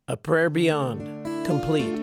A Prayer Beyond, complete.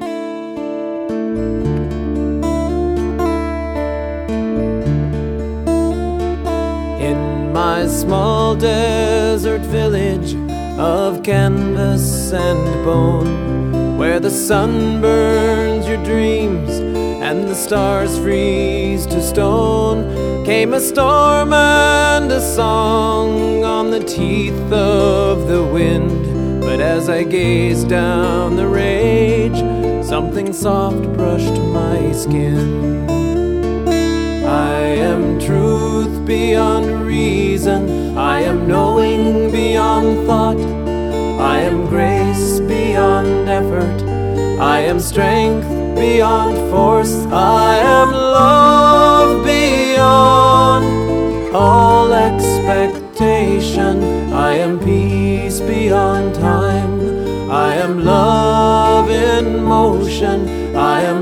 In my small desert village of canvas and bone, where the sun burns your dreams and the stars freeze to stone, came a storm and a song on the teeth of the wind. But as I gazed down the rage, something soft brushed my skin. I am truth beyond reason, I am knowing beyond thought, I am grace beyond effort, I am strength beyond force, I am love beyond all expectation, I am peace beyond time, I am love in motion, I am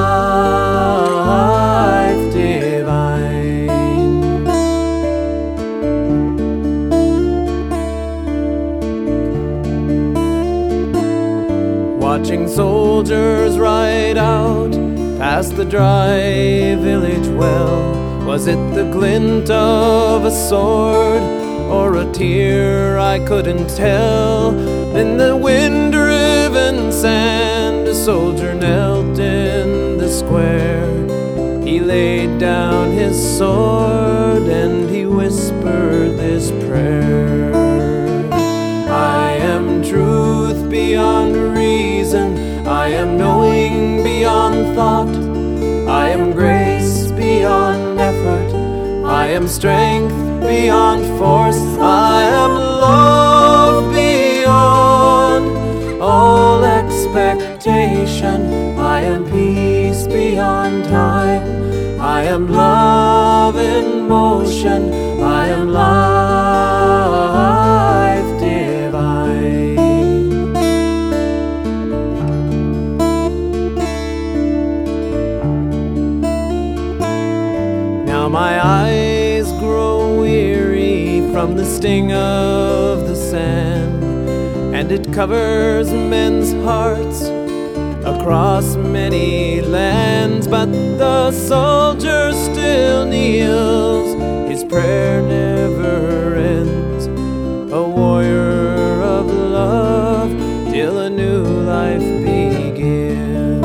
life divine. Watching soldiers ride out past the dry village well, was it the glint of a sword or a tear? I couldn't tell. In the wind-driven sand, a soldier knelt in the square. He laid down his sword and he whispered this prayer. I am truth beyond reason, I am knowing beyond thought, I am grace beyond effort, I am strength beyond force, I am love beyond all expectation, I am peace beyond time, I am love in motion, I am life divine. Now my eyes grow weary from the sting of the sand, and it covers men's hearts across many lands, but the soldier still kneels, his prayer never ends, a warrior of love till a new life begins.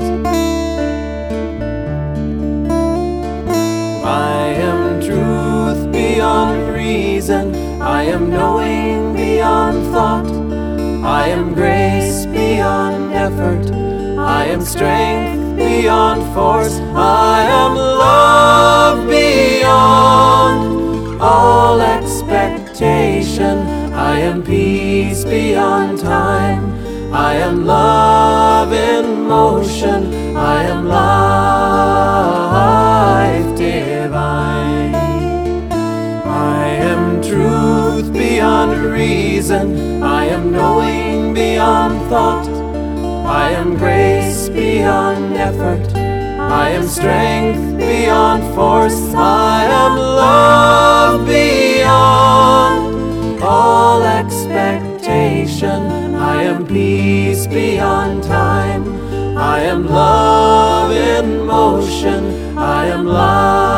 I am truth beyond reason, I am knowing beyond thought, I am grace beyond effort, I am strength beyond force, I am love beyond all expectation, I am peace beyond time, I am love in motion, I am life divine. I am truth beyond reason, I am knowing beyond thought, I am grace beyond effort, I am strength beyond force, I am love beyond all expectation, I am peace beyond time, I am love in motion, I am life